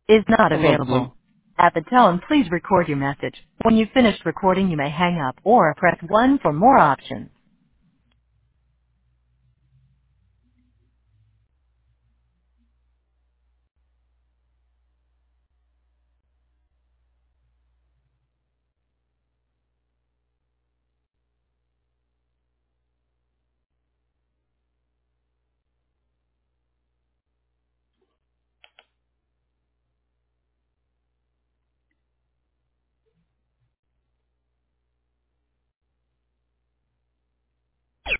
is not Hello, Blue. available. At the tone, please record your message. When you've finished recording, you may hang up or press 1 for more options.